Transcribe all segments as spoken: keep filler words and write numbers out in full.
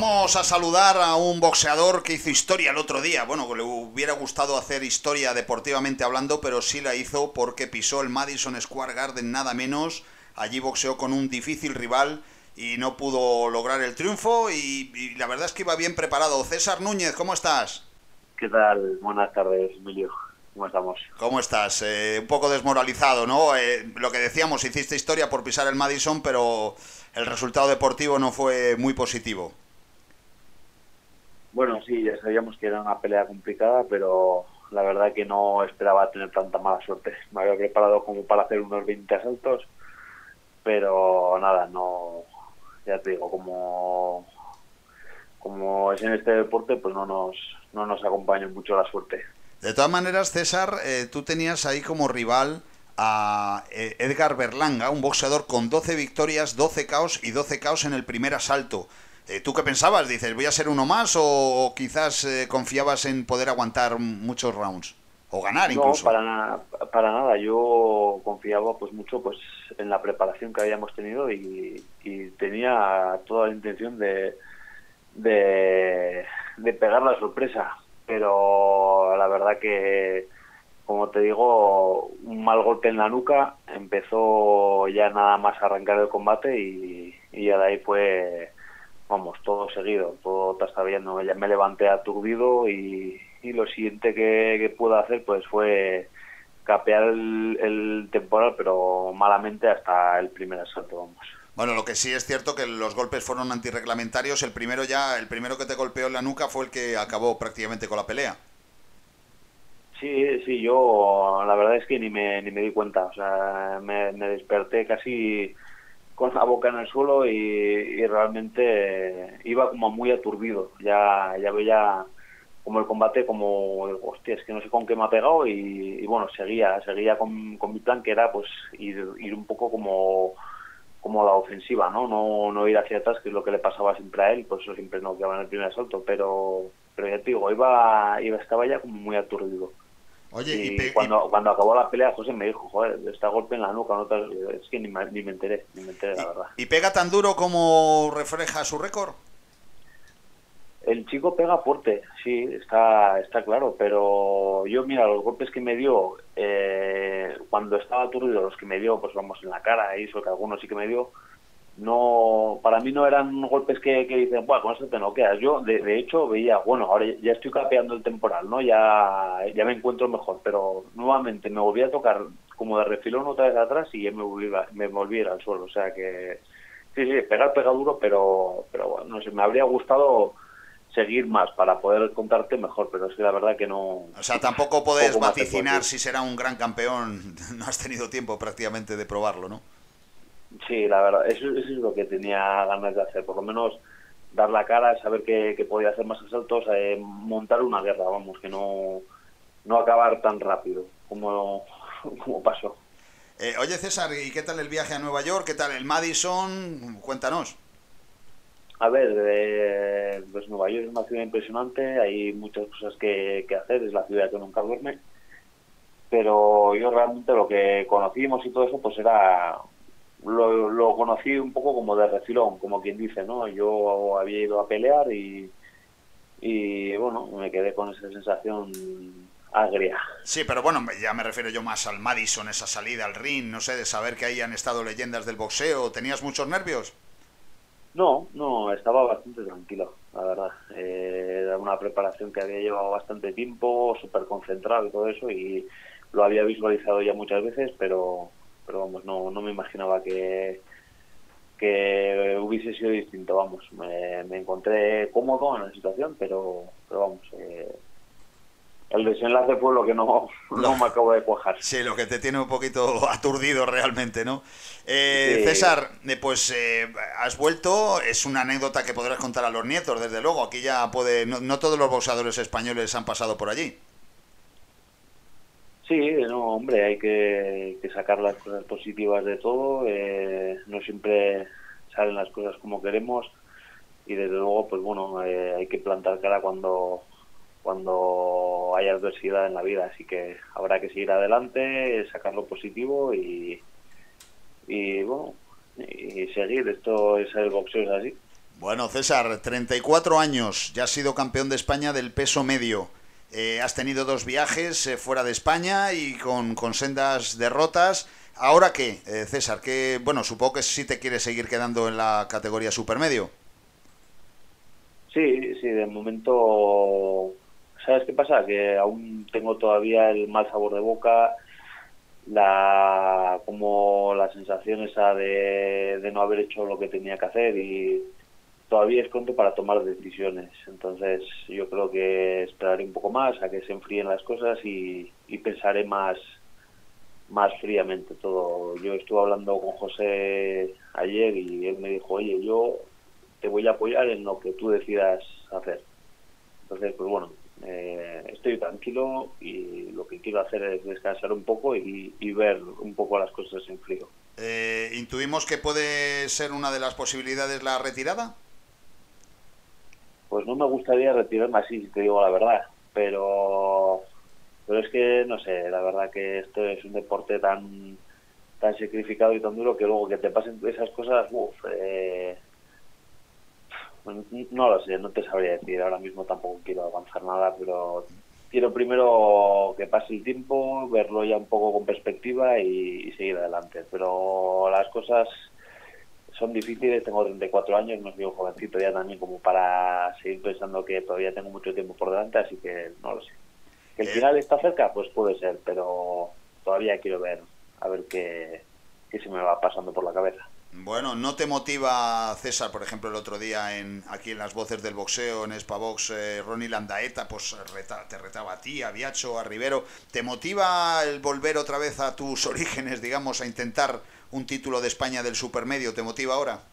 Vamos a saludar a un boxeador que hizo historia el otro día. Bueno, que le hubiera gustado hacer historia deportivamente hablando, pero sí la hizo porque pisó el Madison Square Garden nada menos. Allí boxeó con un difícil rival y no pudo lograr el triunfo y, y la verdad es que iba bien preparado. César Núñez, ¿cómo estás? ¿Qué tal? Buenas tardes, Emilio. ¿Cómo estamos? ¿Cómo estás? Eh, un poco desmoralizado, ¿no? Eh, lo que decíamos, hiciste historia por pisar el Madison, pero el resultado deportivo no fue muy positivo. Bueno, sí, ya sabíamos que era una pelea complicada, pero la verdad que no esperaba tener tanta mala suerte. Me había preparado como para hacer unos veinte asaltos, pero nada, no, ya te digo, como, como es en este deporte, pues no nos, no nos acompaña mucho la suerte. De todas maneras, César, eh, tú tenías ahí como rival a eh, Edgar Berlanga, un boxeador con doce victorias, doce caos y doce caos en el primer asalto. Eh, ¿Tú qué pensabas? Dices, ¿voy a ser uno más o, o quizás eh, confiabas en poder aguantar muchos rounds? O ganar No, incluso. para, na- para nada. Yo confiaba pues mucho pues en la preparación que habíamos tenido y, y tenía toda la intención de, de, de pegar la sorpresa. Pero la verdad que, como te digo, un mal golpe en la nuca empezó ya nada más a arrancar el combate y, y ya de ahí fue, vamos, todo seguido, todo trastabillando. Ya me levanté aturdido y, y lo siguiente que, que pude hacer pues fue capear el, el temporal, pero malamente hasta el primer asalto, vamos. Bueno, lo que sí es cierto que los golpes fueron antirreglamentarios. El primero ya, el primero que te golpeó en la nuca fue el que acabó prácticamente con la pelea. Sí, sí, yo la verdad es que ni me, ni me di cuenta, o sea, me, me desperté casi con la boca en el suelo y, y realmente iba como muy aturdido, ya, ya veía como el combate como, hostia, es que no sé con qué me ha pegado y, y bueno, seguía, seguía con, con mi plan que era pues ir, ir un poco como, como a la ofensiva, ¿no? ¿no? No ir hacia atrás, que es lo que le pasaba siempre a él, pues eso siempre no quedaba en el primer asalto, pero, pero ya te digo, iba, iba, estaba ya como muy aturdido. Oye, y, Y pe y cuando cuando acabó la pelea, José me dijo, joder, está golpe en la nuca, no te... es que ni me, ni me enteré, ni me enteré, la ¿Y, verdad. y pega tan duro como refleja su récord? El chico pega fuerte, sí, está está claro, pero yo, mira, los golpes que me dio eh, cuando estaba aturdido, los que me dio, pues vamos, en la cara, y eso que algunos sí que me dio, no, para mí no eran golpes que, que dicen, bueno, con eso te noqueas. Yo, de, de hecho, veía, bueno, ahora ya estoy capeando el temporal, ¿no? Ya, ya me encuentro mejor, pero nuevamente me volví a tocar como de refilón otra vez atrás y ya me volví, a- me volví a ir al suelo. O sea que, sí, sí, pegar pega duro, pero, pero bueno, no sé, me habría gustado seguir más para poder contarte mejor, pero es que la verdad que no, O sea, tampoco podés poco más te puedo vaticinar decir. si será un gran campeón. No has tenido tiempo prácticamente de probarlo, ¿no? Sí, la verdad, eso, eso es lo que tenía ganas de hacer, por lo menos dar la cara, saber que, que podía hacer más asaltos, eh, montar una guerra, vamos, que no, no acabar tan rápido como, como pasó. Eh, oye, César, ¿y qué tal el viaje a Nueva York? ¿Qué tal el Madison? Cuéntanos. A ver, eh, pues Nueva York es una ciudad impresionante, hay muchas cosas que, que hacer, es la ciudad que nunca duerme, pero yo realmente lo que conocimos y todo eso, pues era, lo, lo conocí un poco como de refilón, como quien dice, ¿no? Yo había ido a pelear y y bueno, me quedé con esa sensación agria. Sí, pero bueno, ya me refiero yo más al Madison, esa salida al ring, no sé, de saber que ahí han estado leyendas del boxeo. ¿Tenías muchos nervios? No, no, estaba bastante tranquilo, la verdad. Eh, era una preparación que había llevado bastante tiempo, súper concentrado y todo eso, y lo había visualizado ya muchas veces, pero, pero vamos, no, no me imaginaba que, que hubiese sido distinto, vamos. Me, me encontré cómodo en la situación, pero, pero vamos, eh, el desenlace fue lo que no, Lo, no me acabo de cuajar. sí, lo que te tiene un poquito aturdido realmente, ¿no? Eh, Sí. César, eh, pues eh, has vuelto, es una anécdota que podrás contar a los nietos, desde luego. Aquí ya puede, no, no todos los boxeadores españoles han pasado por allí. Sí, no, hombre, hay que, que sacar las cosas positivas de todo. Eh, no siempre salen las cosas como queremos y desde luego, pues bueno, eh, hay que plantar cara cuando cuando hay adversidad en la vida. Así que habrá que seguir adelante, sacar lo positivo y, y bueno, y seguir. Esto es el boxeo, es así. Bueno, César, treinta y cuatro años, ya has sido campeón de España del peso medio. Eh, has tenido dos viajes eh, fuera de España y con, con sendas derrotas. ¿Ahora qué, eh, César? Que, bueno, supongo que sí te quieres seguir quedando en la categoría supermedio. Sí, sí, de momento, ¿sabes qué pasa? Que aún tengo todavía el mal sabor de boca, la como la sensación esa de, de no haber hecho lo que tenía que hacer y todavía es pronto para tomar decisiones. Entonces yo creo que esperaré un poco más a que se enfríen las cosas y, y pensaré más más fríamente todo. Yo estuve hablando con José ayer y él me dijo, oye, yo te voy a apoyar en lo que tú decidas hacer. Entonces, pues bueno, eh, estoy tranquilo y lo que quiero hacer es descansar un poco y, y ver un poco las cosas en frío. Eh, ¿Intuimos que puede ser una de las posibilidades la retirada? Pues no me gustaría retirarme así, si te digo la verdad, pero pero es que, no sé, la verdad que esto es un deporte tan tan sacrificado y tan duro que luego que te pasen esas cosas, uff, eh, no lo sé, no te sabría decir, ahora mismo tampoco quiero avanzar nada, pero quiero primero que pase el tiempo, verlo ya un poco con perspectiva y, y seguir adelante, pero las cosas son difíciles, tengo treinta y cuatro años, no soy un jovencito ya también como para seguir pensando que todavía tengo mucho tiempo por delante, así que no lo sé. ¿Que el Eh, final está cerca? Pues puede ser, pero todavía quiero ver, a ver qué, qué se me va pasando por la cabeza. Bueno, ¿no te motiva, César, por ejemplo, el otro día en aquí en las voces del boxeo, en Spavox, eh, Ronnie Landaeta, pues reta, te retaba a ti, a Biacho, a Rivero? ¿Te motiva el volver otra vez a tus orígenes, digamos, a intentar un título de España del supermedio? ¿Te motiva ahora?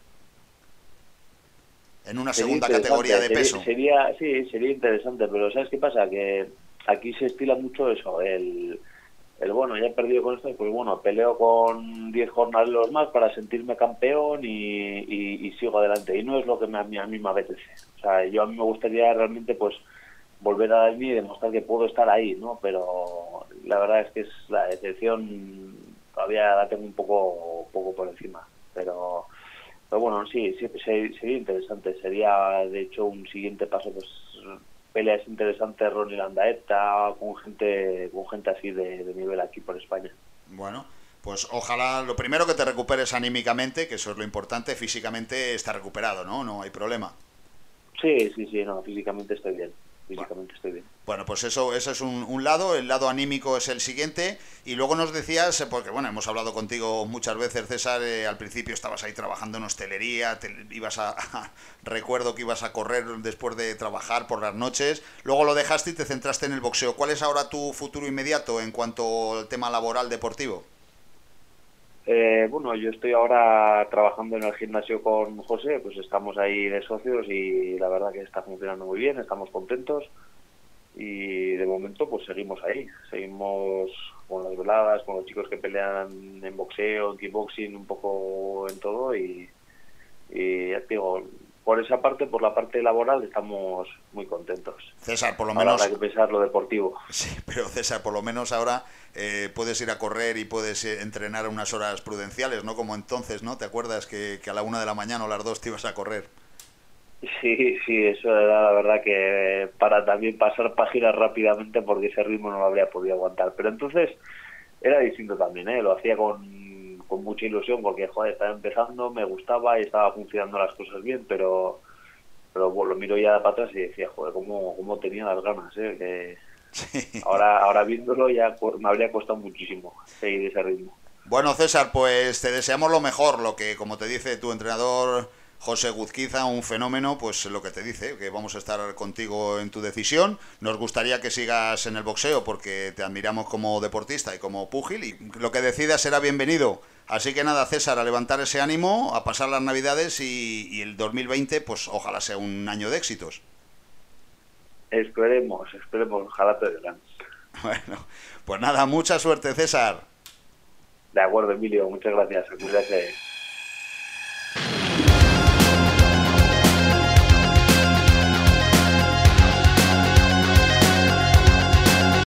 En una Sería segunda categoría interesante, de sería, peso. sería, sí, sería interesante, pero ¿sabes qué pasa? Que aquí se estila mucho eso, el, el bueno, ya he perdido con esto, pues bueno, peleo con diez jornaleros más para sentirme campeón y, y, y sigo adelante. Y no es lo que me, a, mí, a mí me apetece. O sea, yo a mí me gustaría realmente pues volver a mí y demostrar que puedo estar ahí, ¿no? Pero la verdad es que es la decepción, todavía la tengo un poco, un poco por encima, pero... Pero bueno, sí, sí, sería interesante. Sería, de hecho, un siguiente paso, pues peleas interesantes, Ronnie Landaeta, con gente, con gente así de, de nivel aquí por España. Bueno, pues ojalá lo primero que te recuperes anímicamente, que eso es lo importante, físicamente está recuperado, ¿no? No hay problema. Sí, sí, sí, no, físicamente estoy bien. Bueno, Físicamente estoy bien. Bueno, pues eso, eso es un, un lado, el lado anímico es el siguiente, y luego nos decías, eh, porque bueno, hemos hablado contigo muchas veces, César, eh, al principio estabas ahí trabajando en hostelería, te, ibas a, a, recuerdo que ibas a correr después de trabajar por las noches, luego lo dejaste y te centraste en el boxeo. ¿Cuál es ahora tu futuro inmediato en cuanto al tema laboral deportivo? Eh, bueno, yo estoy ahora trabajando en el gimnasio con José, pues estamos ahí de socios y la verdad que está funcionando muy bien, estamos contentos. Y de momento pues seguimos ahí, seguimos con las veladas, con los chicos que pelean en boxeo, en kickboxing, un poco en todo y, y ya te digo, por esa parte, por la parte laboral estamos muy contentos. César, por lo Ahora menos... habrá que pensar lo deportivo. Sí, pero César, por lo menos ahora eh, puedes ir a correr y puedes eh, entrenar unas horas prudenciales, ¿no? Como entonces, ¿no? ¿Te acuerdas que, que a la una de la mañana o las dos te ibas a correr? Sí, sí, eso era la verdad que para también pasar páginas rápidamente porque ese ritmo no lo habría podido aguantar. Pero entonces era distinto también, ¿eh? Lo hacía con, con mucha ilusión porque, joder, estaba empezando, me gustaba y estaba funcionando las cosas bien, pero pero bueno, lo miro ya para atrás y decía, joder, cómo, cómo tenía las ganas, ¿eh? Que Sí. ahora, ahora viéndolo ya me habría costado muchísimo seguir ese ritmo. Bueno, César, pues te deseamos lo mejor, lo que, como te dice tu entrenador José Guzquiza, un fenómeno, pues lo que te dice, que vamos a estar contigo en tu decisión. Nos gustaría que sigas en el boxeo porque te admiramos como deportista y como púgil y lo que decidas será bienvenido. Así que nada, César, a levantar ese ánimo, a pasar las Navidades y, y el dos mil veinte, pues ojalá sea un año de éxitos. Esperemos, esperemos, ojalá te digan. Bueno, pues nada, mucha suerte, César. De acuerdo, Emilio, muchas gracias. Cuídate.